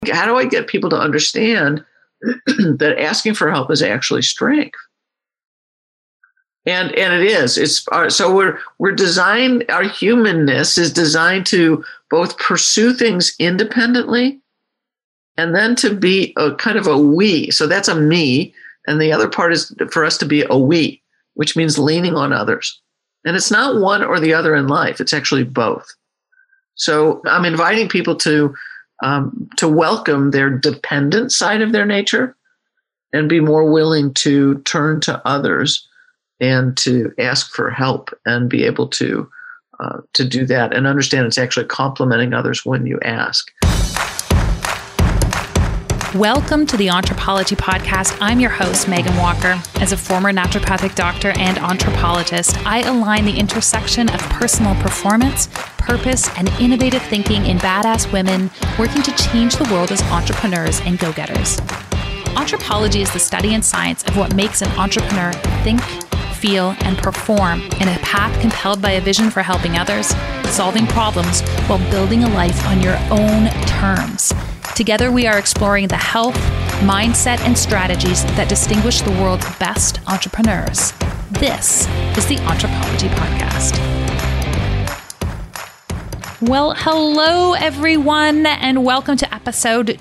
How do I get people to understand that asking for help is actually strength? And it is. So we're designed. Our humanness is designed to both pursue things independently, and then to be a kind of a we. So that's a me, and the other part is for us to be a we, which means leaning on others. And it's not one or the other in life. It's actually both. So I'm inviting people to welcome their dependent side of their nature and be more willing to turn to others and to ask for help and be able to do that and understand it's actually complimenting others when you ask. Welcome to the Anthropology Podcast. I'm your host, Megan Walker. As a former naturopathic doctor and anthropologist, I align the intersection of personal performance, purpose, and innovative thinking in badass women working to change the world as entrepreneurs and go-getters. Anthropology is the study and science of what makes an entrepreneur think, feel, and perform in a path compelled by a vision for helping others, solving problems, while building a life on your own terms. Together, we are exploring the health, mindset, and strategies that distinguish the world's best entrepreneurs. This is the Anthropology Podcast. Well, hello, everyone, and welcome to episode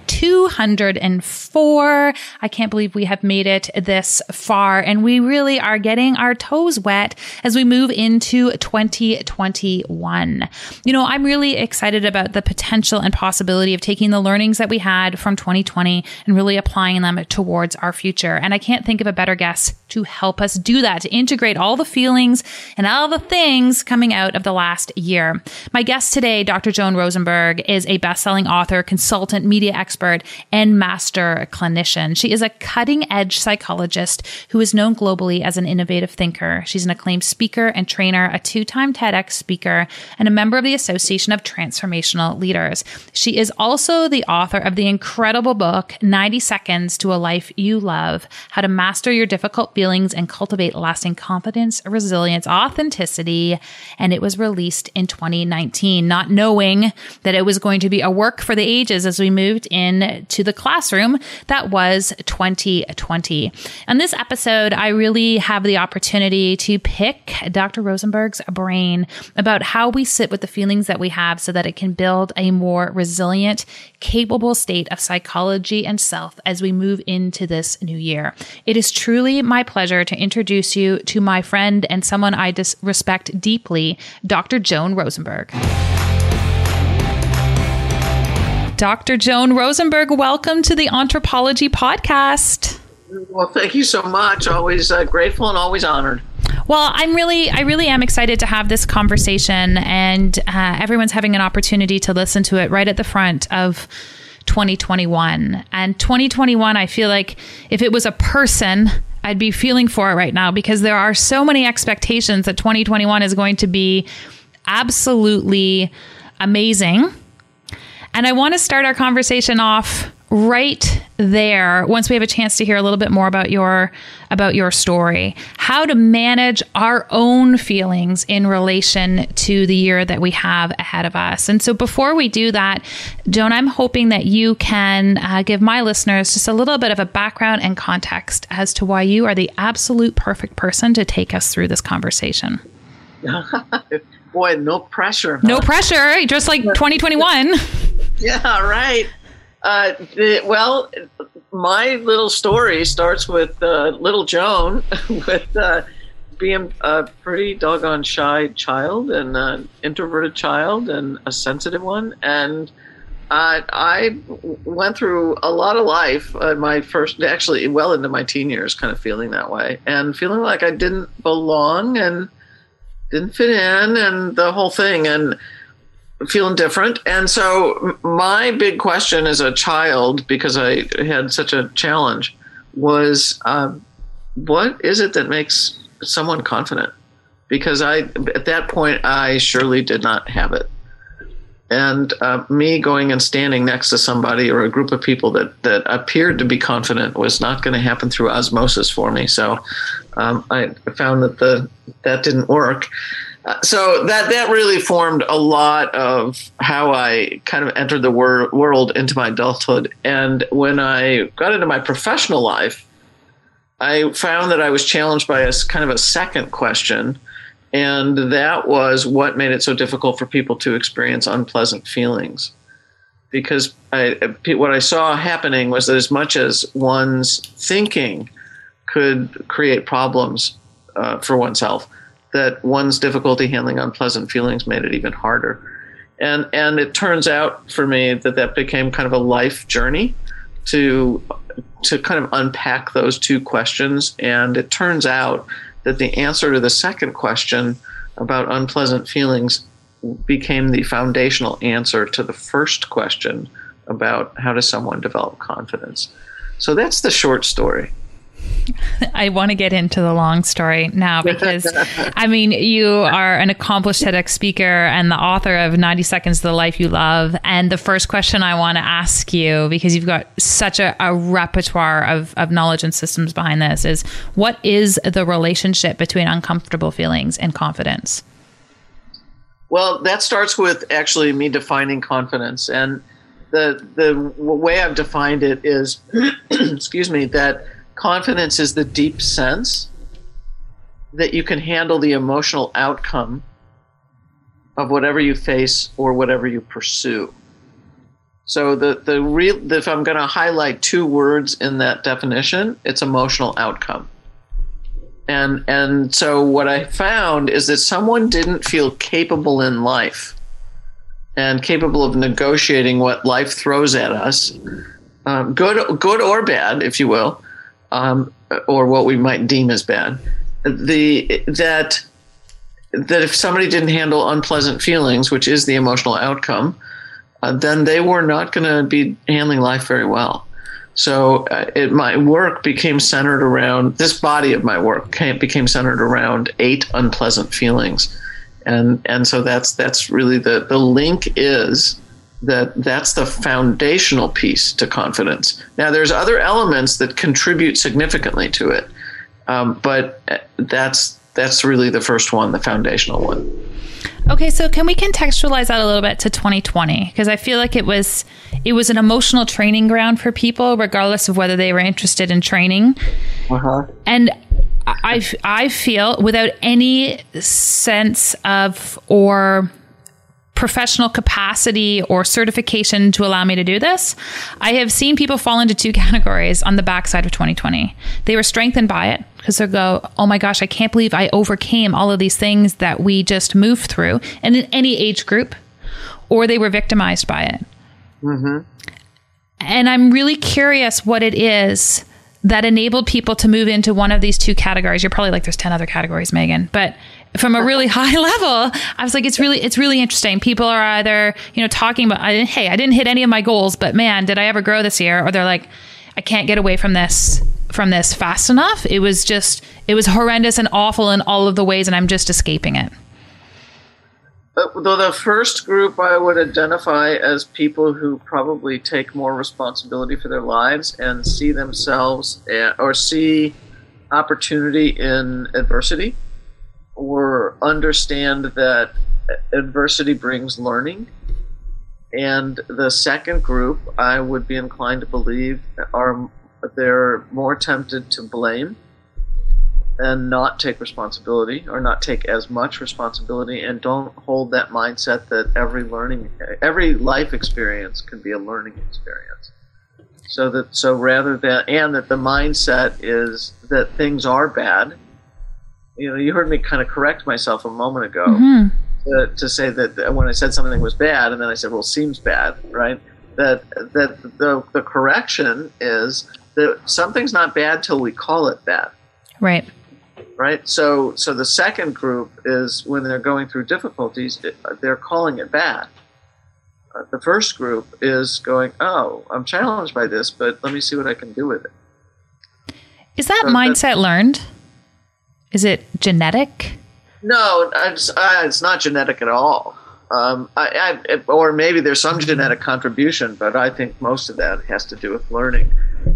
204. I can't believe we have made it this far, and we really are getting our toes wet as we move into 2021. You know, I'm really excited about the potential and possibility of taking the learnings that we had from 2020 and really applying them towards our future. And I can't think of a better guest to help us do that, to integrate all the feelings and all the things coming out of the last year. My guest today, Dr. Joan Rosenberg, is a best-selling author, consultant, media expert, and master clinician. She is a cutting-edge psychologist who is known globally as an innovative thinker. She's an acclaimed speaker and trainer, a two-time TEDx speaker, and a member of the Association of Transformational Leaders. She is also the author of the incredible book, 90 Seconds to a Life You Love: How to Master Your Difficult Feelings and Cultivate Lasting Confidence, Resilience, Authenticity. And it was released in 2019, not knowing that it was going to be a work for the ages as we moved into the classroom that was 2020. On this episode, I really have the opportunity to pick Dr. Rosenberg's brain about how we sit with the feelings that we have so that it can build a more resilient, capable state of psychology and self as we move into this new year. It is truly my pleasure to introduce you to my friend and someone I respect deeply, Dr. Joan Rosenberg. Dr. Joan Rosenberg, welcome to the Anthropology Podcast. Well, thank you so much. Always grateful and always honored. Well, I really am excited to have this conversation, and everyone's having an opportunity to listen to it right at the front of 2021. And 2021, I feel like if it was a person, I'd be feeling for it right now, because there are so many expectations that 2021 is going to be absolutely amazing. And I want to start our conversation off right there once we have a chance to hear a little bit more about your story, how to manage our own feelings in relation to the year that we have ahead of us. And so before we do that, Joan, I'm hoping that you can give my listeners just a little bit of a background and context as to why you are the absolute perfect person to take us through this conversation. Boy, no pressure. Huh? No pressure, just like 2021. Yeah, right. Well, my little story starts with little Joan, with being a pretty doggone shy child and an introverted child and a sensitive one. And I went through a lot of life, actually well into my teen years, kind of feeling that way and feeling like I didn't belong and didn't fit in and the whole thing, and feeling different. And so my big question as a child, because I had such a challenge, was what is it that makes someone confident? Because at that point, I surely did not have it. And me going and standing next to somebody or a group of people that appeared to be confident was not going to happen through osmosis for me. So I found that didn't work. So that really formed a lot of how I kind of entered the world into my adulthood. And when I got into my professional life, I found that I was challenged by a kind of a second question. And that was what made it so difficult for people to experience unpleasant feelings. Because what I saw happening was that as much as one's thinking could create problems for oneself, that one's difficulty handling unpleasant feelings made it even harder. And it turns out for me that became kind of a life journey to kind of unpack those two questions. And it turns out that the answer to the second question about unpleasant feelings became the foundational answer to the first question about how does someone develop confidence. So that's the short story. I want to get into the long story now because, I mean, you are an accomplished TEDx speaker and the author of 90 Seconds to the Life You Love. And the first question I want to ask you, because you've got such a repertoire of knowledge and systems behind this, is what is the relationship between uncomfortable feelings and confidence? Well, that starts with actually me defining confidence. And the way I've defined it is, excuse me, that confidence is the deep sense that you can handle the emotional outcome of whatever you face or whatever you pursue. So if I'm going to highlight two words in that definition, it's emotional outcome. And so what I found is that someone didn't feel capable in life and capable of negotiating what life throws at us, good or bad, if you will, or what we might deem as bad. That if somebody didn't handle unpleasant feelings, which is the emotional outcome, then they were not going to be handling life very well. So my work became centered around, this body of my work became centered around 8 unpleasant feelings. And so that's really the link is that's the foundational piece to confidence. Now, there's other elements that contribute significantly to it, but that's really the first one, the foundational one. Okay, so can we contextualize that a little bit to 2020? Because I feel like it was an emotional training ground for people, regardless of whether they were interested in training. Uh-huh. And I feel, without any sense of or professional capacity or certification to allow me to do this, I have seen people fall into 2 categories on the backside of 2020. They were strengthened by it because they go, oh my gosh, I can't believe I overcame all of these things that we just moved through, and in any age group, or they were victimized by it. Mm-hmm. And I'm really curious what it is that enabled people to move into one of these 2 categories. You're probably like, there's 10 other categories, Megan, but from a really high level, I was like, it's really interesting. People are either, talking about, hey, I didn't hit any of my goals, but man, did I ever grow this year? Or they're like, I can't get away from this fast enough. It was horrendous and awful in all of the ways, and I'm just escaping it. Though the first group I would identify as people who probably take more responsibility for their lives and see themselves or see opportunity in adversity, or understand that adversity brings learning. And the second group, I would be inclined to believe, they're more tempted to blame and not take responsibility, or not take as much responsibility, and don't hold that mindset that every life experience can be a learning experience. So rather than, and that the mindset is that things are bad. You heard me kind of correct myself a moment ago, mm-hmm. to say that when I said something was bad, and then I said, well, seems bad, right? That the correction is that something's not bad till we call it bad. Right. Right. So the second group is when they're going through difficulties, they're calling it bad. The first group is going, oh, I'm challenged by this, but let me see what I can do with it. Is that mindset learned? Is it genetic? No, it's not genetic at all. Or maybe there's some genetic contribution, but I think most of that has to do with learning.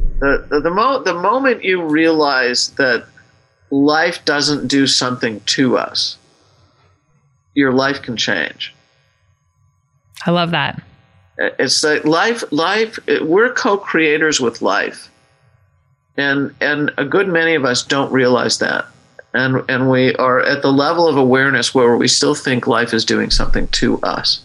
The moment you realize that life doesn't do something to us, your life can change. I love that. It's like life, we're co-creators with life. And a good many of us don't realize that. And we are at the level of awareness where we still think life is doing something to us.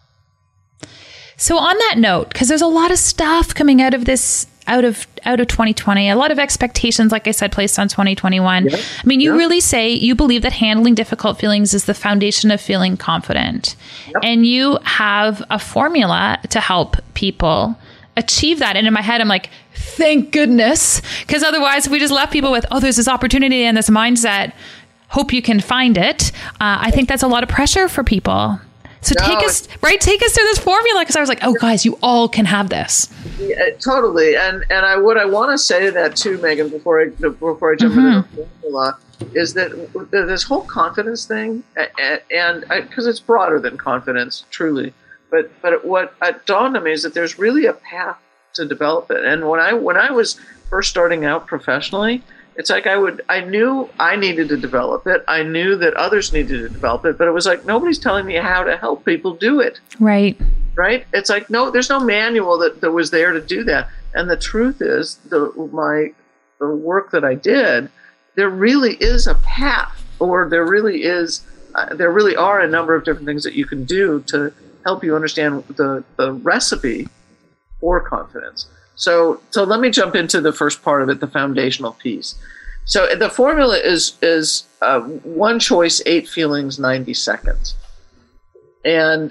So on that note, because there's a lot of stuff coming out of this, out of 2020, a lot of expectations, like I said, placed on 2021. Yeah. I mean, you really say you believe that handling difficult feelings is the foundation of feeling confident. Yep. And you have a formula to help people achieve that. And in my head, I'm like, thank goodness. Because otherwise, if we just left people with, oh, there's this opportunity and this mindset, hope you can find it. I think that's a lot of pressure for people. So take us through this formula, because I was like, oh, guys, you all can have this. Yeah, totally. And what I want to say to that too, Megan, before I jump into the formula, is that this whole confidence thing, and because it's broader than confidence, truly, but what dawned on me is that there's really a path to develop it. And when I was first starting out professionally, it's like I knew I needed to develop it. I knew that others needed to develop it, but it was like nobody's telling me how to help people do it. Right. It's like, no, there's no manual that was there to do that. And the truth is, the work that I did, there really is a path, or there really are a number of different things that you can do to help you understand the recipe for confidence. So let me jump into the first part of it, the foundational piece. So the formula is 1 choice, 8 feelings, 90 seconds. And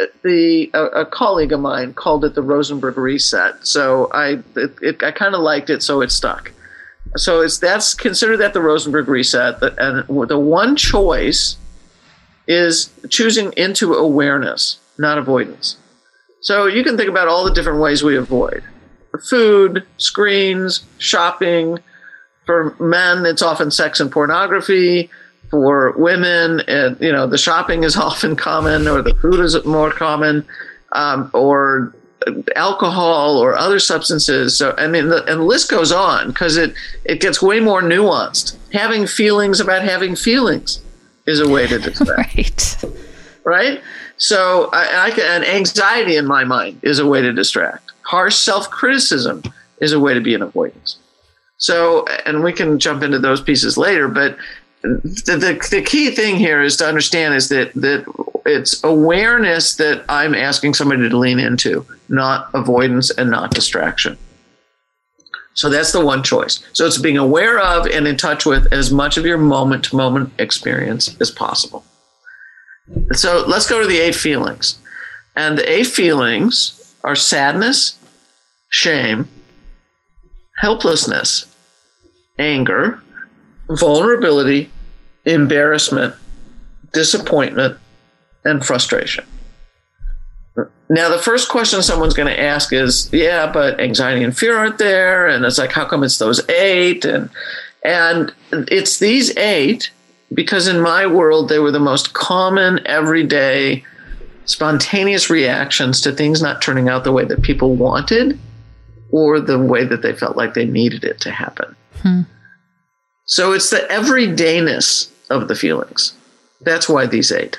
a colleague of mine called it the Rosenberg Reset. So I kind of liked it, so it stuck. So consider that the Rosenberg Reset. And the 1 choice is choosing into awareness, not avoidance. So you can think about all the different ways we avoid. Food, screens, shopping. For men, it's often sex and pornography. For women, the shopping is often common, or the food is more common, or alcohol or other substances. So, I mean, and the list goes on, because it gets way more nuanced. Having feelings about having feelings is a way to distract. Right? So, and anxiety in my mind is a way to distract. Harsh self-criticism is a way to be in avoidance. So, and we can jump into those pieces later, but the key thing here is to understand is that it's awareness that I'm asking somebody to lean into, not avoidance and not distraction. So that's the 1 choice. So it's being aware of and in touch with as much of your moment-to-moment experience as possible. So let's go to the 8 feelings. And the 8 feelings are sadness, shame, helplessness, anger, vulnerability, embarrassment, disappointment, and frustration. Now, the first question someone's going to ask is, yeah, but anxiety and fear aren't there. And it's like, how come it's those 8? And it's these 8 because in my world, they were the most common, everyday, spontaneous reactions to things not turning out the way that people wanted or the way that they felt like they needed it to happen. So it's the everydayness of the feelings. That's why these 8.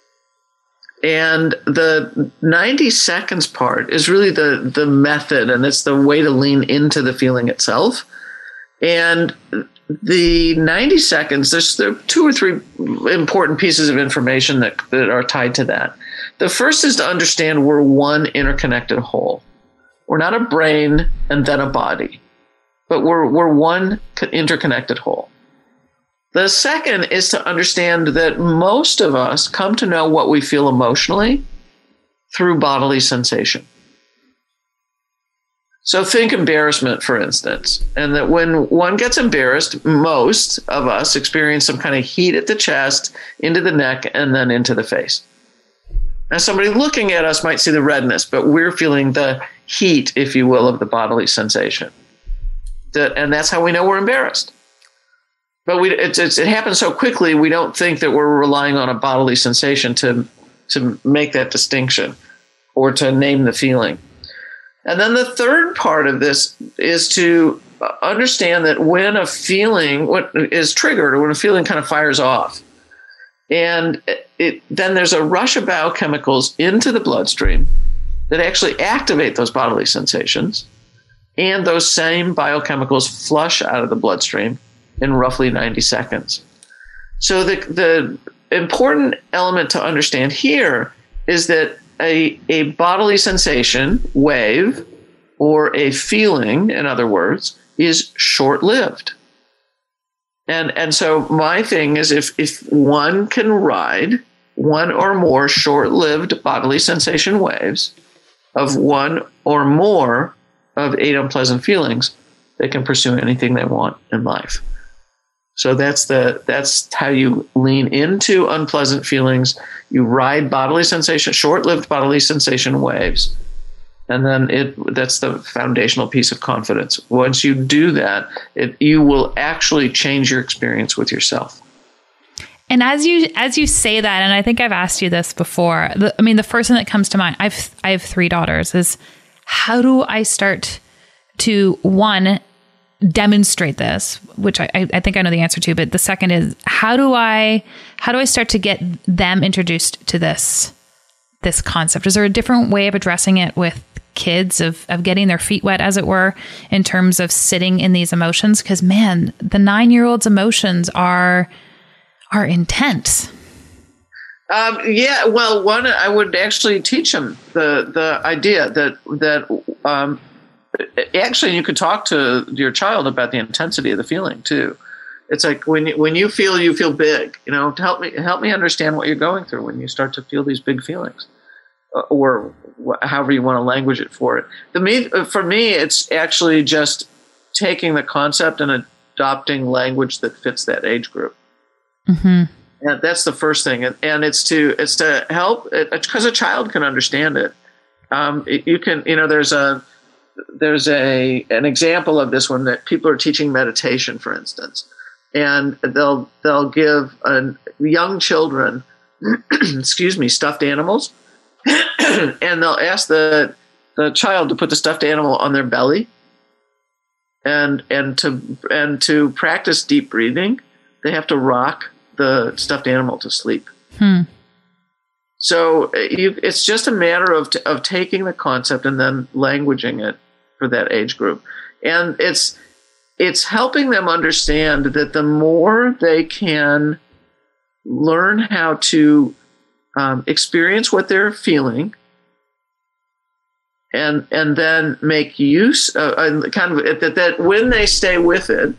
And the 90 seconds part is really the method, and it's the way to lean into the feeling itself. And the 90 seconds, there are 2 or 3 important pieces of information that are tied to that. The first is to understand we're one interconnected whole. We're not a brain and then a body, but we're one interconnected whole. The second is to understand that most of us come to know what we feel emotionally through bodily sensation. So think embarrassment, for instance, and that when one gets embarrassed, most of us experience some kind of heat at the chest, into the neck, and then into the face. Now, somebody looking at us might see the redness, but we're feeling the heat, if you will, of the bodily sensation. And that's how we know we're embarrassed. But it happens so quickly, we don't think that we're relying on a bodily sensation to make that distinction or to name the feeling. And then the third part of this is to understand that when a feeling is triggered or when a feeling kind of fires off, And then there's a rush of biochemicals into the bloodstream that actually activate those bodily sensations. And those same biochemicals flush out of the bloodstream in roughly 90 seconds. So the important element to understand here is that a bodily sensation, wave, or a feeling, in other words, is short-lived. And so my thing is if one can ride one or more short-lived bodily sensation waves of one or more of 8 unpleasant feelings, they can pursue anything they want in life. So that's how you lean into unpleasant feelings. You ride bodily sensation, short-lived bodily sensation waves. And then that's the foundational piece of confidence. Once you do that, you will actually change your experience with yourself. And as you say that, and I think I've asked you this before, the first thing that comes to mind, I have 3 daughters, is how do I start to, one, demonstrate this, which I think I know the answer to, but the second is how do I start to get them introduced to this concept? Is there a different way of addressing it with kids, of getting their feet wet, as it were, in terms of sitting in these emotions? Because man, the 9-year-old's emotions are intense. Yeah, well, one, I would actually teach them the idea that actually you could talk to your child about the intensity of the feeling too. It's like when you feel big, help me understand what you're going through when you start to feel these big feelings, or however you want to language it for it. For me, it's actually just taking the concept and adopting language that fits that age group. Mm-hmm. And that's the first thing, and it's to help because a child can understand it. You can, there's an example of this one that people are teaching meditation, for instance, and they'll give young children, stuffed animals, and they'll ask the child to put the stuffed animal on their belly, and to practice deep breathing, they have to rock the stuffed animal to sleep. So it's just a matter of taking the concept and then languaging it for that age group. And it's helping them understand that the more they can learn how to experience what they're feeling and then make use of that when they stay with it.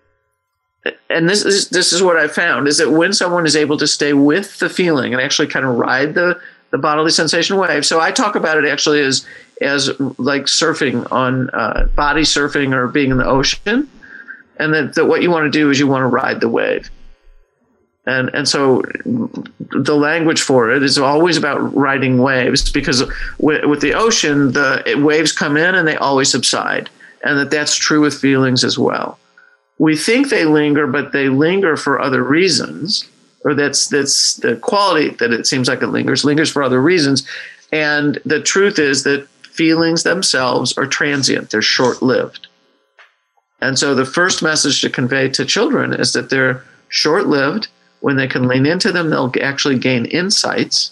And this is what I found, is that when someone is able to stay with the feeling and actually kind of ride the bodily sensation wave. So I talk about it actually as like surfing on body surfing or being in the ocean. And that what you want to do is you want to ride the wave. And so the language for it is always about riding waves, because with the ocean, the waves come in and they always subside. And that's true with feelings as well. We think they linger, but they linger for other reasons, or that's the quality that it seems like it lingers for other reasons. And the truth is that feelings themselves are transient. They're short-lived. And so the first message to convey to children is that they're short-lived. When they can lean into them, they'll actually gain insights.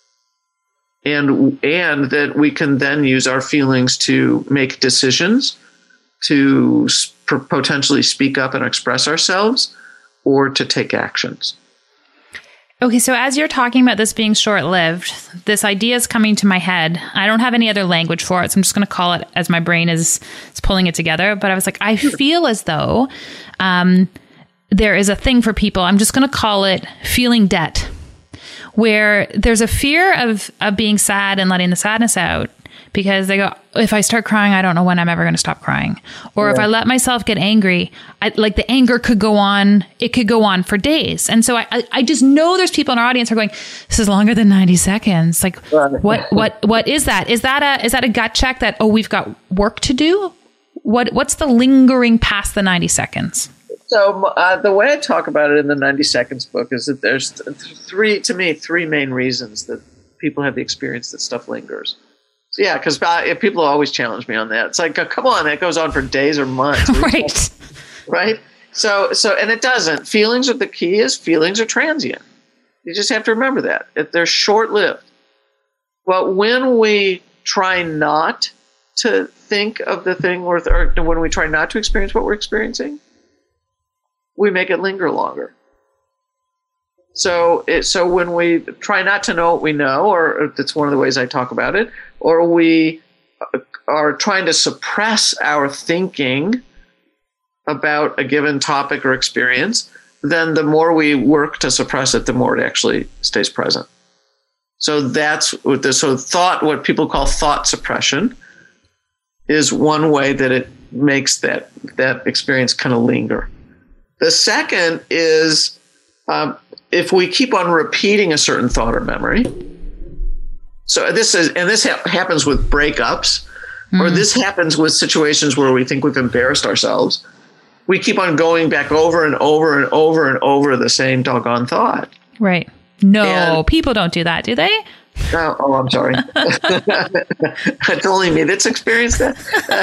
And that we can then use our feelings to make decisions, to potentially speak up and express ourselves, or to take actions. Okay, so as you're talking about this being short-lived, this idea is coming to my head. I don't have any other language for it, so I'm just going to call it as my brain is pulling it together. But I was like, I feel as though there is a thing for people. I'm just going to call it feeling debt, where there's a fear of being sad and letting the sadness out, because they go, if I start crying, I don't know when I'm ever going to stop crying. Or if I let myself get angry, the anger could go on. It could go on for days. And so I just know there's people in our audience who are going, this is longer than 90 seconds. Like, what is that? Is that a gut check that, we've got work to do? What's the lingering past the 90 seconds? So the way I talk about it in the 90 Seconds book is that there's three main reasons that people have the experience that stuff lingers. So yeah, because people always challenge me on that. It's like, come on, that goes on for days or months. Right? So, and it doesn't. Feelings are the key. Feelings are transient. You just have to remember that. They're short-lived. But when we try not to think of the thing, or when we try not to experience what we're experiencing, we make it linger longer. So when we try not to know what we know, or that's one of the ways I talk about it, or we are trying to suppress our thinking about a given topic or experience, then the more we work to suppress it, the more it actually stays present. So that's what what people call thought suppression is one way that it makes that experience kind of linger. The second is if we keep on repeating a certain thought or memory. So this happens with breakups, or this happens with situations where we think we've embarrassed ourselves. We keep on going back over and over and over and over the same doggone thought. Right. No, people don't do that, do they? Oh, I'm sorry. It's only me that's experienced that.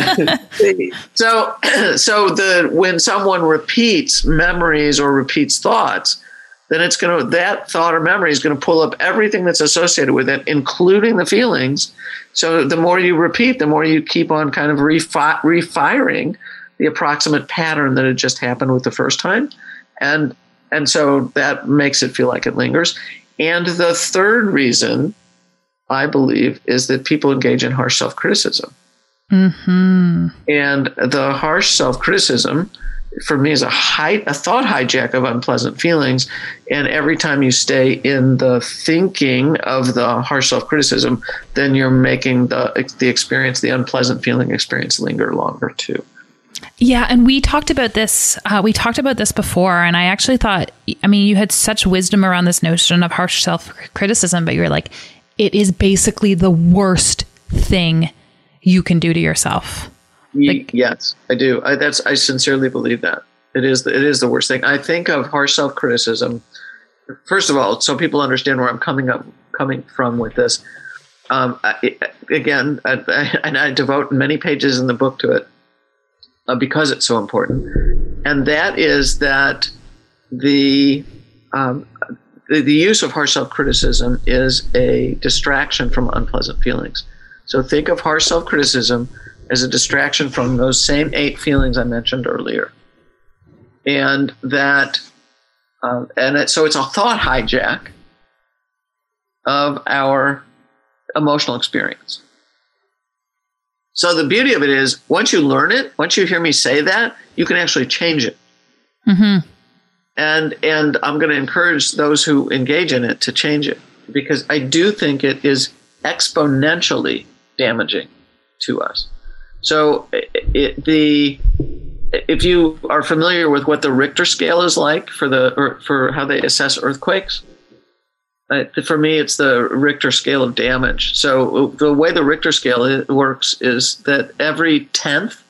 When someone repeats memories or repeats thoughts, then that thought or memory is going to pull up everything that's associated with it, including the feelings. So the more you repeat, the more you keep on kind of refiring the approximate pattern that had just happened with the first time. And so that makes it feel like it lingers. And the third reason, I believe, is that people engage in harsh self-criticism. Mm-hmm. And the harsh self-criticism, for me, is a thought hijack of unpleasant feelings. And every time you stay in the thinking of the harsh self-criticism, then you're making the experience, the unpleasant feeling experience, linger longer too. Yeah. And we talked about this. Before. And I actually thought, you had such wisdom around this notion of harsh self-criticism, but you were like, it is basically the worst thing you can do to yourself. Yes, I do. I sincerely believe that. It is the worst thing. I think of harsh self-criticism, first of all, so people understand where I'm coming from with this. I devote many pages in the book to it because it's so important. And that is that the use of harsh self-criticism is a distraction from unpleasant feelings. So think of harsh self-criticism as a distraction from those same 8 feelings I mentioned earlier. And so it's a thought hijack of our emotional experience. So the beauty of it is, once you learn it, once you hear me say that, you can actually change it. Mm-hmm. And I'm going to encourage those who engage in it to change it, because I do think it is exponentially damaging to us. So if you are familiar with what the Richter scale is like for how they assess earthquakes, for me, it's the Richter scale of damage. So the way the Richter scale works is that every 1/10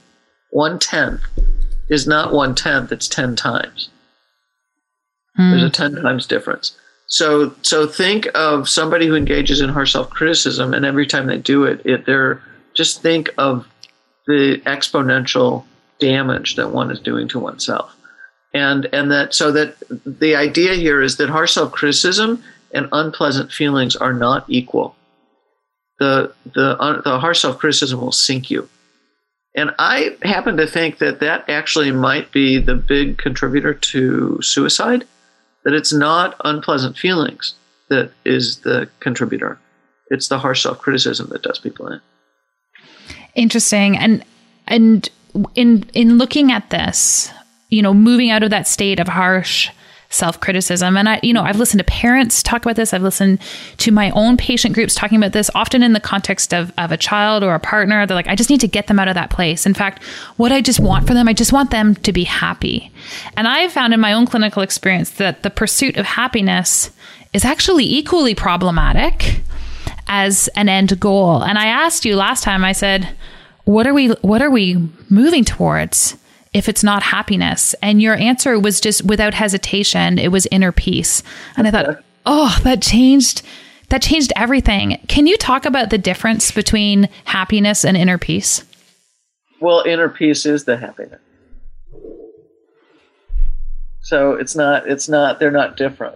is not 1/10, it's 10 times. There's a 10 times difference. So think of somebody who engages in harsh self-criticism, and every time they do it, just think of the exponential damage that one is doing to oneself. And that the idea here is that harsh self-criticism and unpleasant feelings are not equal. The harsh self-criticism will sink you. And I happen to think that actually might be the big contributor to suicide, that it's not unpleasant feelings that is the contributor. It's the harsh self-criticism that does people in. Interesting. And in looking at this, moving out of that state of harsh self-criticism, and I've listened to parents talk about this. I've listened to my own patient groups talking about this, often in the context of a child or a partner. They're like, I just need to get them out of that place. In fact, what I just want for them, I just want them to be happy. And I've found in my own clinical experience that the pursuit of happiness is actually equally problematic as an end goal. And I asked you last time, I said, what are we moving towards if it's not happiness? And your answer was just without hesitation, it was inner peace. And I thought, that changed everything. Can you talk about the difference between happiness and inner peace? Well, inner peace is the happiness. So they're not different.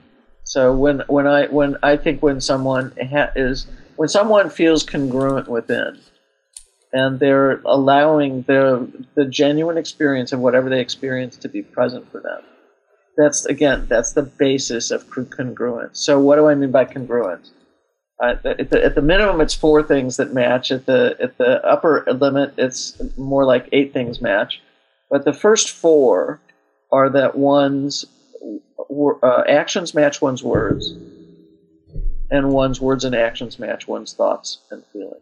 So when I think when someone when someone feels congruent within, and they're allowing the genuine experience of whatever they experience to be present for them. That's the basis of congruence. So what do I mean by congruence? At the minimum, it's 4 things that match. At the upper limit, it's more like 8 things match. But the first 4 are that one's actions match one's words, and one's words and actions match one's thoughts and feelings.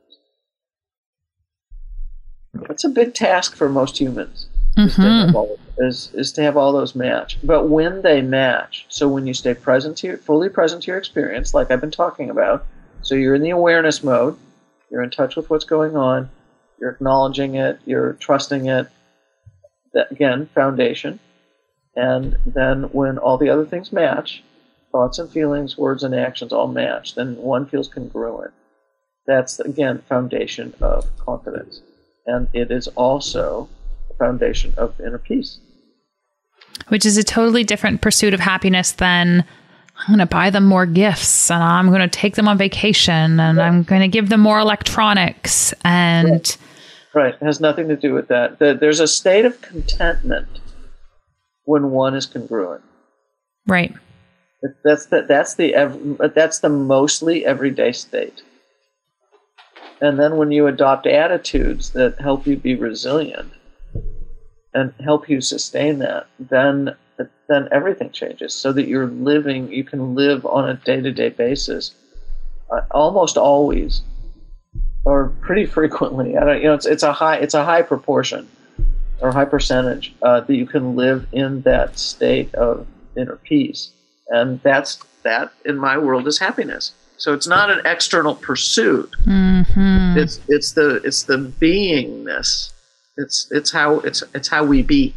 That's a big task for most humans, is to have all those match. But when they match, so when you stay fully present to your experience, like I've been talking about, so you're in the awareness mode, you're in touch with what's going on, you're acknowledging it, you're trusting it, that, again, foundation. And then when all the other things match, thoughts and feelings, words and actions all match, then one feels congruent. That's, again, foundation of confidence. And it is also the foundation of inner peace. Which is a totally different pursuit of happiness than I'm going to buy them more gifts and I'm going to take them on vacation and I'm going to give them more electronics. And right. It has nothing to do with that. There's a state of contentment when one is congruent. Right. That's the mostly everyday state. And then when you adopt attitudes that help you be resilient and help you sustain that, then everything changes so that you can live on a day-to-day basis, almost always, or pretty frequently. It's a high proportion or high percentage that you can live in that state of inner peace, and that in my world is happiness. So it's not an external pursuit. Mm-hmm. It's the beingness. It's how we be.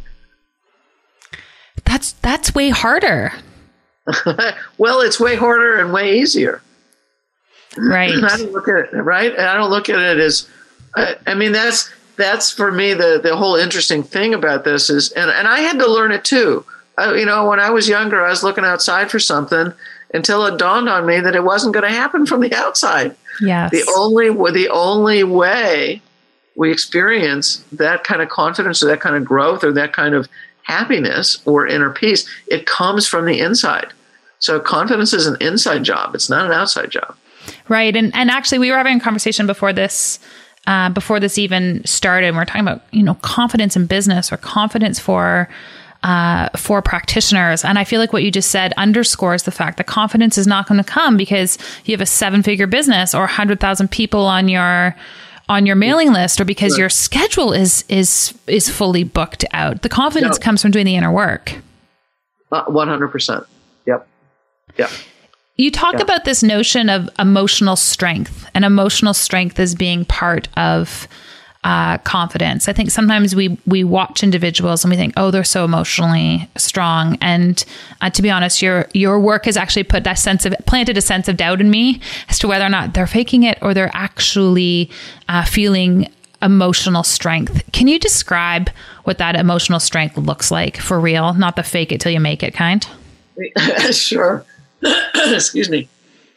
That's way harder. Well, it's way harder and way easier. Right. I don't look at it, right? And I don't look at it as. I mean, that's for me the whole interesting thing about this is, and I had to learn it too. When I was younger, I was looking outside for something until it dawned on me that it wasn't going to happen from the outside. Yes. The only way we experience that kind of confidence or that kind of growth or that kind of happiness or inner peace, it comes from the inside. So confidence is an inside job. It's not an outside job. Right. And actually, we were having a conversation before this even started. And we're talking about, confidence in business or confidence for practitioners. And I feel like what you just said underscores the fact that confidence is not going to come because you have a 7-figure business or 100,000 people on your mailing list, or because your schedule is fully booked out. The confidence comes from doing the inner work. 100%. Yep. You talk about this notion of emotional strength, and emotional strength as being part of confidence. I think sometimes we watch individuals and we think, oh, they're so emotionally strong. And to be honest, your work has actually planted a sense of doubt in me as to whether or not they're faking it or they're actually feeling emotional strength. Can you describe what that emotional strength looks like for real? Not the fake it till you make it kind. Sure. Excuse me.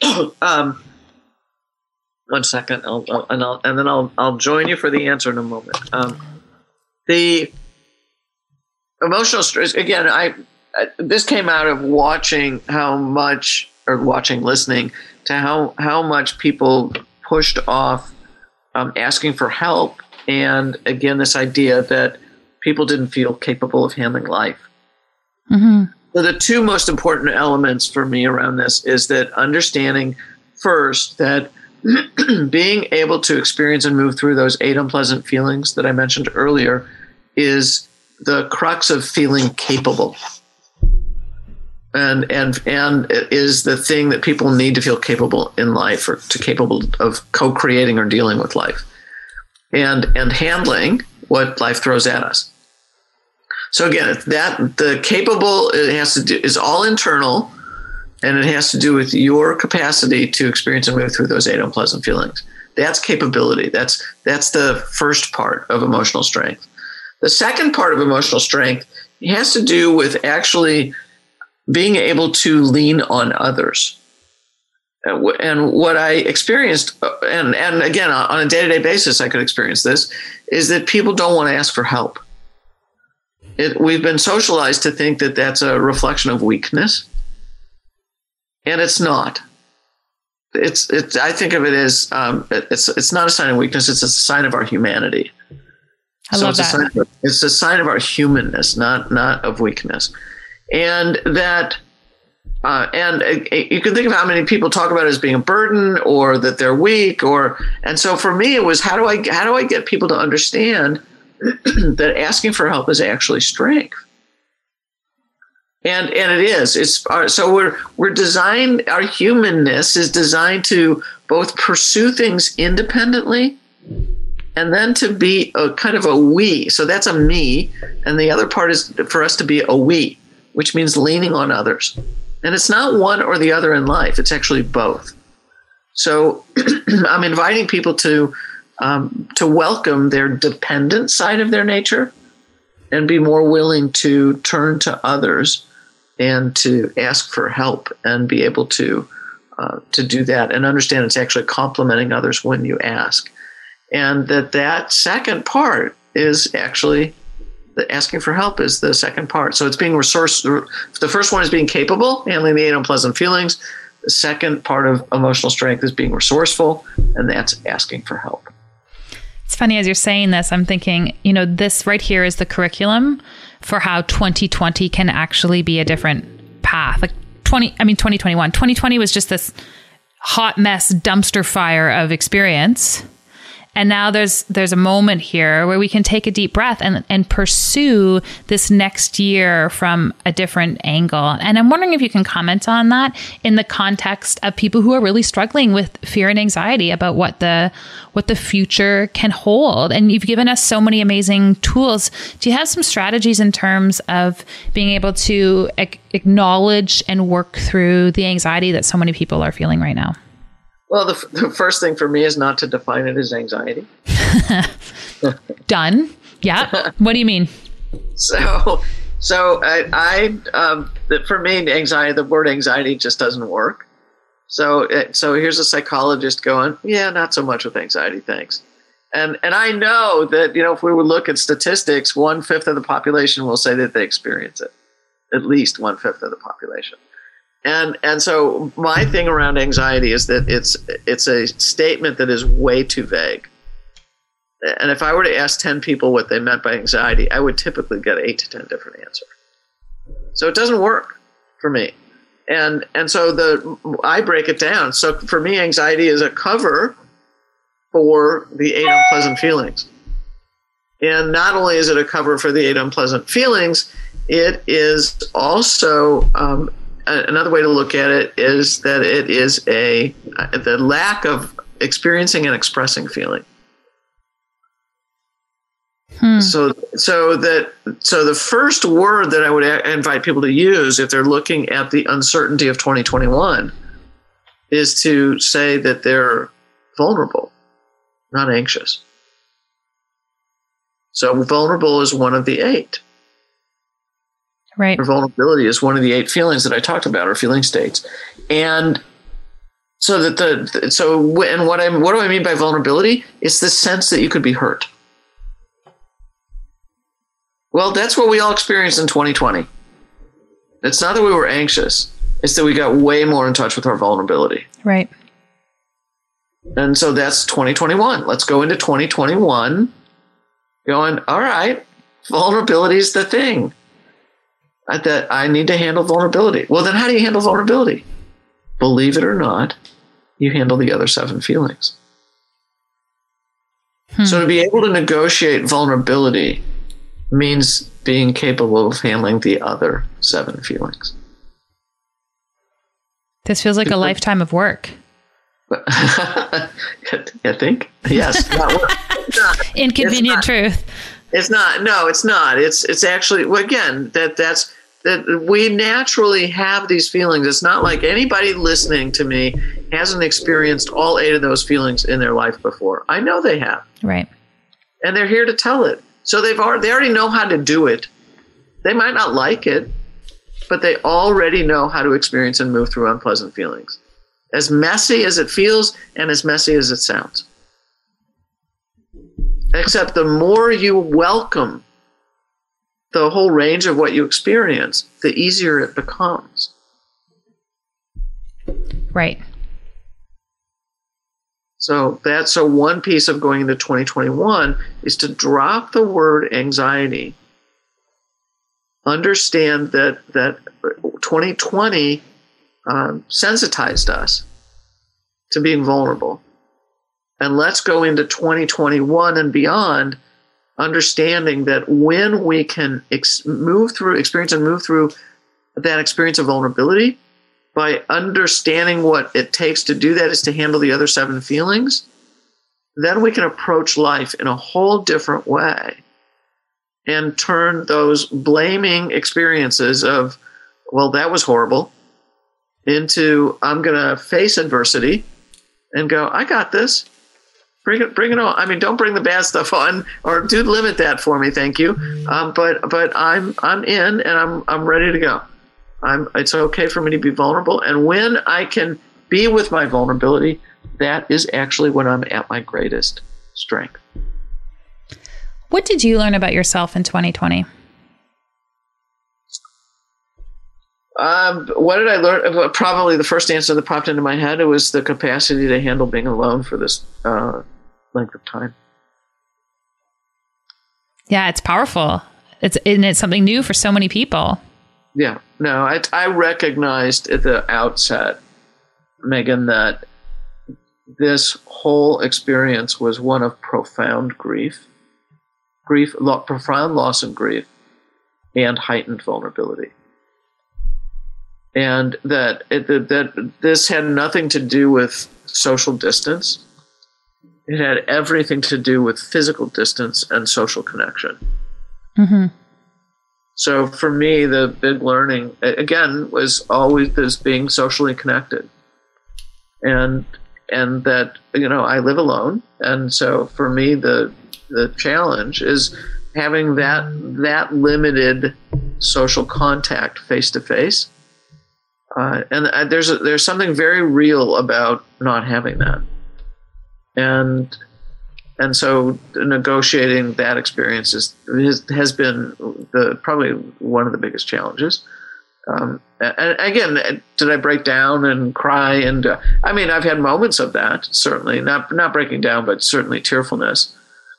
1 second, I'll join you for the answer in a moment. The emotional stress, again, this came out of listening to how much people pushed off asking for help, and again, this idea that people didn't feel capable of handling life. Mm-hmm. So the 2 most important elements for me around this is that understanding first that being able to experience and move through those 8 unpleasant feelings that I mentioned earlier is the crux of feeling capable, and it is the thing that people need to feel capable in life, or to capable of co-creating or dealing with life, and handling what life throws at us. So again, the capable is all internal. And it has to do with your capacity to experience and move through those 8 unpleasant feelings. That's capability. That's the first part of emotional strength. The second part of emotional strength has to do with actually being able to lean on others. And what I experienced, and again, on a day-to-day basis, I could experience this, is that people don't want to ask for help. We've been socialized to think that that's a reflection of weakness, and it's not. I think of it as it's not a sign of weakness; it's a sign of our humanity. I love that. It's a sign of our humanness, not of weakness, and that. And you can think of how many people talk about it as being a burden, or that they're weak, and so for me it was how do I get people to understand that asking for help is actually strength, and it is. So we're designed. Our humanness is designed to both pursue things independently, and then to be a kind of a we. So that's a me, and the other part is for us to be a we, which means leaning on others. And it's not one or the other in life. It's actually both. So I'm inviting people to welcome their dependent side of their nature and be more willing to turn to others and to ask for help and be able to do that and understand it's actually complimenting others when you ask. And that second part is actually asking for help is the second part. So it's being resourceful. The first one is being capable, handling the 8 unpleasant feelings. The second part of emotional strength is being resourceful, and that's asking for help. It's funny, as you're saying this, I'm thinking, this right here is the curriculum for how 2020 can actually be a different path. Like 2021. 2020 was just this hot mess dumpster fire of experience. And now there's a moment here where we can take a deep breath and pursue this next year from a different angle. And I'm wondering if you can comment on that in the context of people who are really struggling with fear and anxiety about what the future can hold. And you've given us so many amazing tools. Do you have some strategies in terms of being able to acknowledge and work through the anxiety that so many people are feeling right now? Well, the first thing for me is not to define it as anxiety. Done. Yeah. What do you mean? So for me, anxiety, the word anxiety just doesn't work. So here's a psychologist going, yeah, not so much with anxiety, thanks. And I know that, if we would look at statistics, 1/5 of the population will say that they experience it. At least 1/5 of the population. And so my thing around anxiety is that it's a statement that is way too vague. And if I were to ask 10 people what they meant by anxiety, I would typically get 8 to 10 different answers. So it doesn't work for me. And so I break it down. So for me, anxiety is a cover for the 8 unpleasant feelings. And not only is it a cover for the 8 unpleasant feelings, it is also another way to look at it is that it is the lack of experiencing and expressing feeling. So the first word that I would invite people to use if they're looking at the uncertainty of 2021 is to say that they're vulnerable, not anxious. So vulnerable is one of the 8. Right. Or vulnerability is one of the 8 feelings that I talked about, or feeling states. And so what do I mean by vulnerability? It's the sense that you could be hurt. Well, that's what we all experienced in 2020. It's not that we were anxious. It's that we got way more in touch with our vulnerability. Right. And so that's 2021. Let's go into 2021 going, all right, vulnerability is the thing. That I need to handle vulnerability. Well, then how do you handle vulnerability? Believe it or not, you handle the other 7 feelings. So to be able to negotiate vulnerability means being capable of handling the other 7 feelings. This feels like a lifetime of work. I think? Yes. Not work. Not. Inconvenient truth. It's not. No, it's not. It's actually, well, again, that we naturally have these feelings. It's not like anybody listening to me hasn't experienced all 8 of those feelings in their life before. I know they have. Right. And they're here to tell it. So they already know how to do it. They might not like it, but they already know how to experience and move through unpleasant feelings. As messy as it feels and as messy as it sounds. Except the more you welcome the whole range of what you experience, the easier it becomes. Right. So one piece of going into 2021 is to drop the word anxiety. Understand that 2020 sensitized us to being vulnerable. And let's go into 2021 and beyond, understanding that when we can experience and move through that experience of vulnerability, by understanding what it takes to do that is to handle the other 7 feelings, then we can approach life in a whole different way and turn those blaming experiences of, well, that was horrible, into I'm going to face adversity and go, I got this. Bring it on. I mean, don't bring the bad stuff on, or do limit that for me, thank you. But I'm in and I'm ready to go. It's okay for me to be vulnerable, and when I can be with my vulnerability, that is actually when I'm at my greatest strength. What did you learn about yourself in 2020? What did I learn? Probably the first answer that popped into my head, it was the capacity to handle being alone for this length of time. Yeah, it's powerful. It's something new for so many people. Yeah, no, I recognized at the outset, Megan, that this whole experience was one of profound profound loss and grief, and heightened vulnerability. And that this had nothing to do with social distance. It had everything to do with physical distance and social connection. Mm-hmm. So for me, the big learning, again, was always this being socially connected. And that, I live alone. And so for me, the challenge is having that limited social contact face to face. And there's something very real about not having that. And so negotiating that experience has been probably one of the biggest challenges. And again, did I break down and cry? And I've had moments of that, certainly not breaking down, but certainly tearfulness,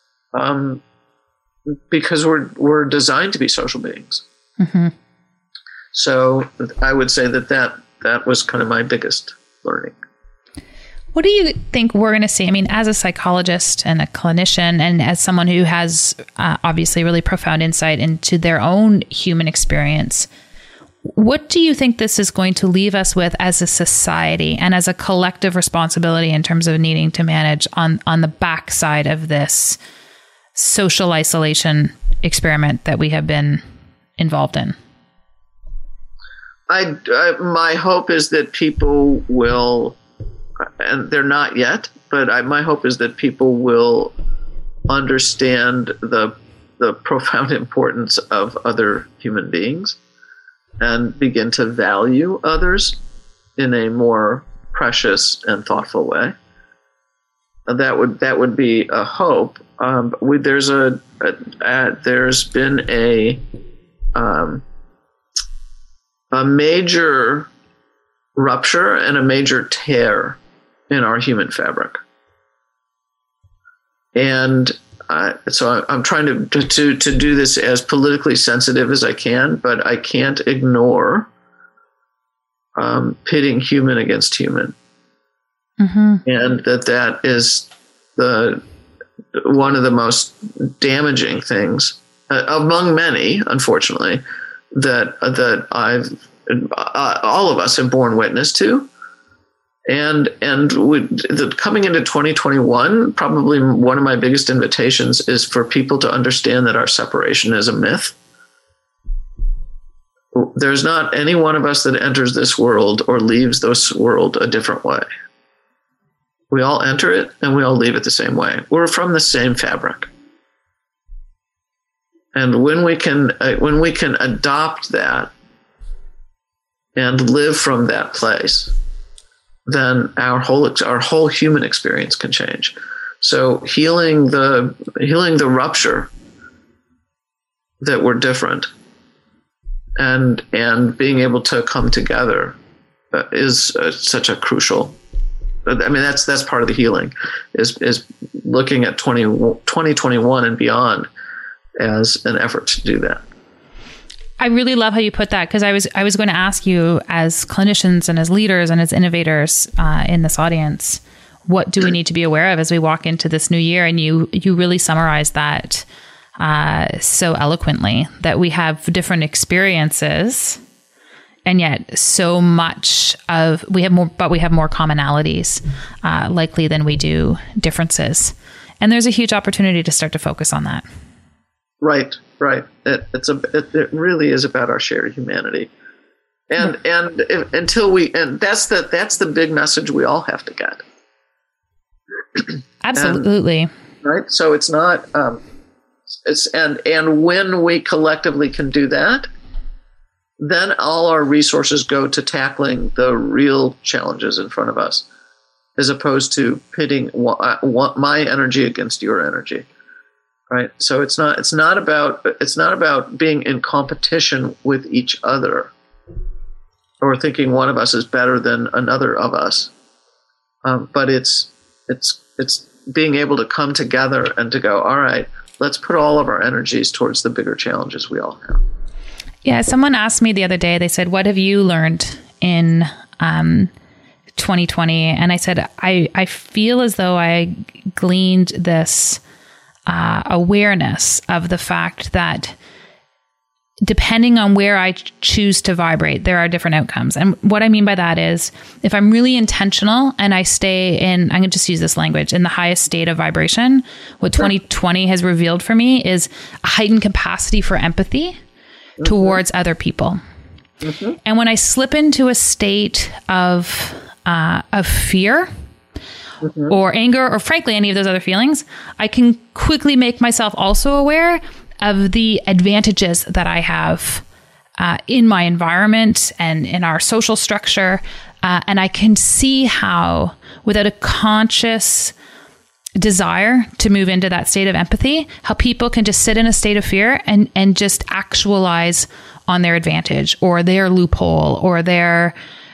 because we're designed to be social beings. Mm-hmm. So I would say that was kind of my biggest learning. What do you think we're going to see? I mean, as a psychologist and a clinician, and as someone who has obviously really profound insight into their own human experience, what do you think this is going to leave us with as a society and as a collective responsibility in terms of needing to manage on the backside of this social isolation experiment that we have been involved in? My hope is that people will, and they're not yet, but my hope is that people will understand the profound importance of other human beings and begin to value others in a more precious and thoughtful way. That would be a hope. There's been a major rupture and a major tear in our human fabric. And so I'm trying to do this as politically sensitive as I can, but I can't ignore pitting human against human. Mm-hmm. And that is one of the most damaging things, among many, unfortunately, that all of us have borne witness to. And coming into 2021, probably one of my biggest invitations is for people to understand that our separation is a myth. There's not any one of us that enters this world or leaves this world a different way. We all enter it and we all leave it the same way. We're from the same fabric. And when we can adopt that and live from that place, then our whole human experience can change. So healing the rupture that we're different, and being able to come together is such a crucial. I mean, that's part of the healing, is looking at 2021 and beyond as an effort to do that. I really love how you put that, because I was going to ask you, as clinicians and as leaders and as innovators in this audience, what do we need to be aware of as we walk into this new year? And you really summarized that so eloquently, that we have different experiences, and yet so much we have more commonalities likely than we do differences. And there's a huge opportunity to start to focus on that. Right. It really is about our shared humanity, and until that's the big message we all have to get. Absolutely. Right. So it's not. And when we collectively can do that, then all our resources go to tackling the real challenges in front of us, as opposed to pitting my energy against your energy. Right. So it's not about being in competition with each other, or thinking one of us is better than another of us. But it's being able to come together and to go, all right, let's put all of our energies towards the bigger challenges we all have. Yeah. Someone asked me the other day, they said, what have you learned in 2020? And I said, I feel as though I gleaned this awareness of the fact that depending on where I choose to vibrate, there are different outcomes. And what I mean by that is, if I'm really intentional and I stay in, I'm going to just use this language, in the highest state of vibration, what 2020 has revealed for me is a heightened capacity for empathy towards other people. And when I slip into a state of fear, or anger, or frankly, any of those other feelings, I can quickly make myself also aware of the advantages that I have in my environment and in our social structure. And I can see how, without a conscious desire to move into that state of empathy, how people can just sit in a state of fear and just actualize on their advantage or their loophole or their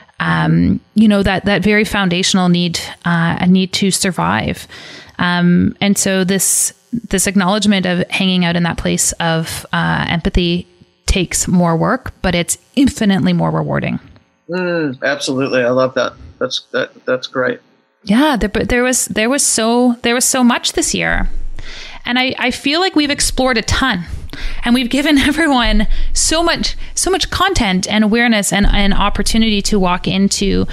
that very foundational need to survive. And so this acknowledgement of hanging out in that place of empathy takes more work, but it's infinitely more rewarding. Absolutely. I love that. That's great. Yeah. But there was so much this year, and I feel like we've explored a ton. And we've given everyone so much content and awareness and opportunity to walk into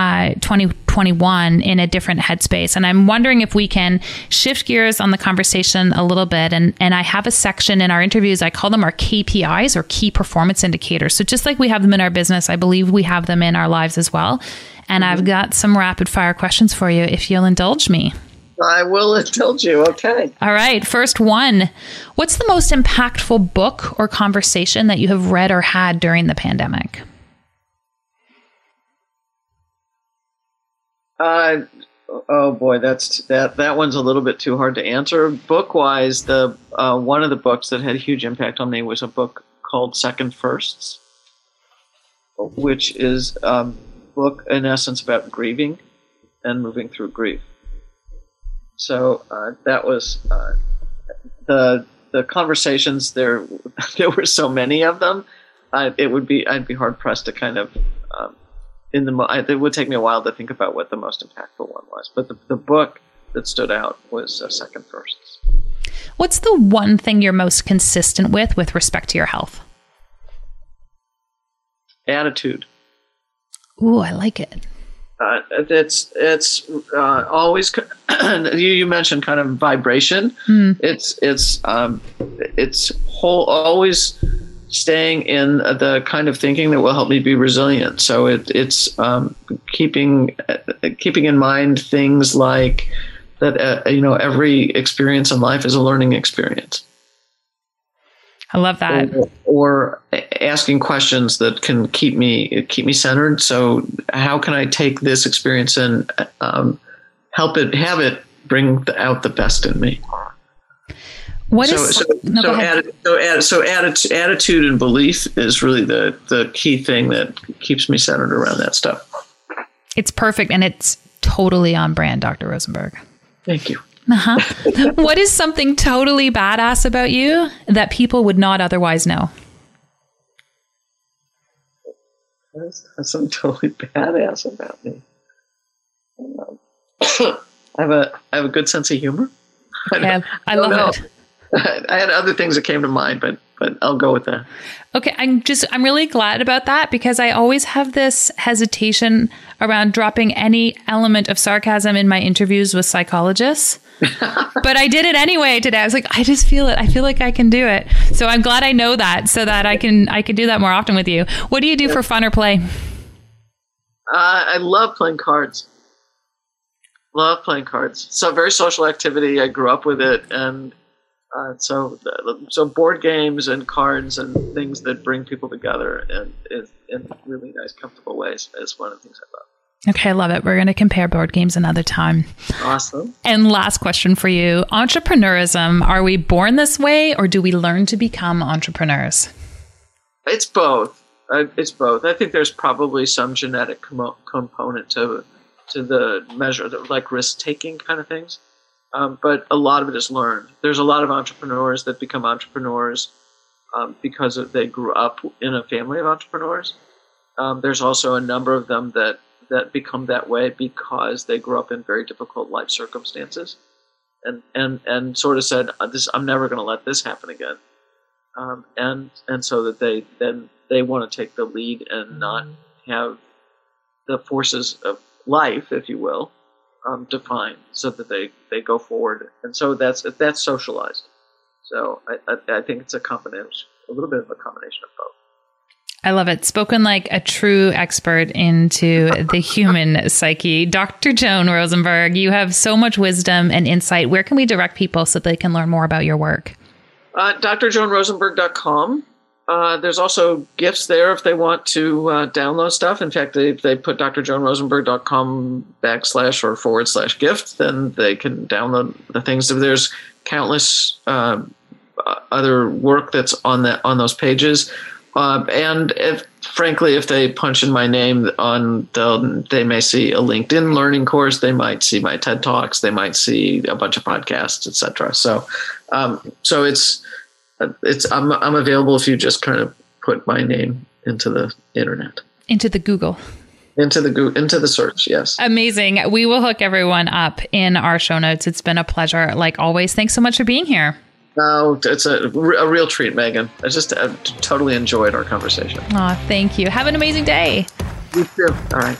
2021 in a different headspace. And I'm wondering if we can shift gears on the conversation a little bit. And I have a section in our interviews, I call them our KPIs, or key performance indicators. So just like we have them in our business, I believe we have them in our lives as well. And I've got some rapid fire questions for you, if you'll indulge me. I will indulge you. Okay. All right. First one. What's the most impactful book or conversation that you have read or had during the pandemic? Oh boy, that one's a little bit too hard to answer. Book-wise, the one of the books that had a huge impact on me was a book called Second Firsts, which is a book in essence about grieving and moving through grief. So that was the conversations. There were so many of them. I'd be hard pressed to kind of it would take me a while to think about what the most impactful one was. But the book that stood out was Second Firsts. What's the one thing you're most consistent with respect to your health? Attitude. Ooh, I like it. It's always you mentioned kind of vibration. It's always staying in the kind of thinking that will help me be resilient. So it's keeping in mind things like that. Every experience in life is a learning experience. I love that. asking questions that can keep me centered. So how can I take this experience and have it bring out the best in me? Attitude and belief is really the key thing that keeps me centered around that stuff. It's perfect, and it's totally on brand, Dr. Rosenberg. Thank you. What is something totally badass about you that people would not otherwise know? That's something totally badass about me. I have a good sense of humor. I love it. I had other things that came to mind, but I'll go with that. Okay, I'm really glad about that, because I always have this hesitation around dropping any element of sarcasm in my interviews with psychologists. But I did it anyway today. I was like, I just feel it. I feel like I can do it. So I'm glad I know that, so that I can do that more often with you. What do you do for fun or play? I love playing cards. So very social activity. I grew up with it, and so board games and cards and things that bring people together and in really nice, comfortable ways is one of the things I love. Okay, I love it. We're going to compare board games another time. Awesome. And last question for you. Entrepreneurism, are we born this way, or do we learn to become entrepreneurs? It's both. I think there's probably some genetic component to the measure, like risk-taking kind of things. But a lot of it is learned. There's a lot of entrepreneurs that become entrepreneurs because they grew up in a family of entrepreneurs. There's also a number of them that become that way because they grew up in very difficult life circumstances and sort of said, I'm never going to let this happen again. And so that they want to take the lead and not have the forces of life, if you will, defined, so that they go forward. And so that's socialized. So I think it's a little bit of a combination of both. I love it. Spoken like a true expert into the human psyche. Dr. Joan Rosenberg, you have so much wisdom and insight. Where can we direct people so they can learn more about your work? drjoanrosenberg.com. There's also gifts there if they want to download stuff. In fact, if they put drjoanrosenberg.com//gift, then they can download the things. There's countless other work that's on those pages. And if they punch in my name they may see a LinkedIn learning course. They might see my TED Talks. They might see a bunch of podcasts, etc. So I'm available if you just kind of put my name into the internet, into the Google. Into the search, yes. Amazing. We will hook everyone up in our show notes. It's been a pleasure, like always. Thanks so much for being here. No, it's a real treat, Megan. I just totally enjoyed our conversation. Oh, thank you. Have an amazing day. You too. All right.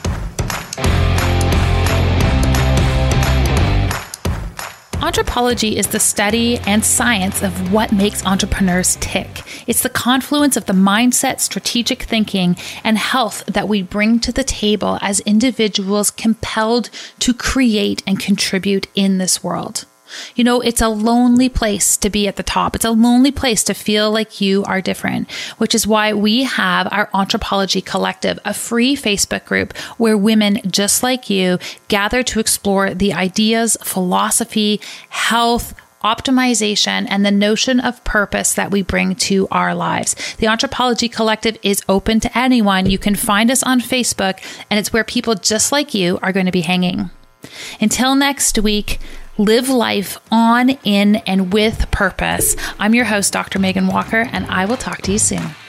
Anthropology is the study and science of what makes entrepreneurs tick. It's the confluence of the mindset, strategic thinking, and health that we bring to the table as individuals compelled to create and contribute in this world. You know, it's a lonely place to be at the top. It's a lonely place to feel like you are different, which is why we have our Anthropology Collective, a free Facebook group where women just like you gather to explore the ideas, philosophy, health, optimization, and the notion of purpose that we bring to our lives. The Anthropology Collective is open to anyone. You can find us on Facebook, and it's where people just like you are going to be hanging. Until next week, live life on, in, and with purpose. I'm your host, Dr. Megan Walker, and I will talk to you soon.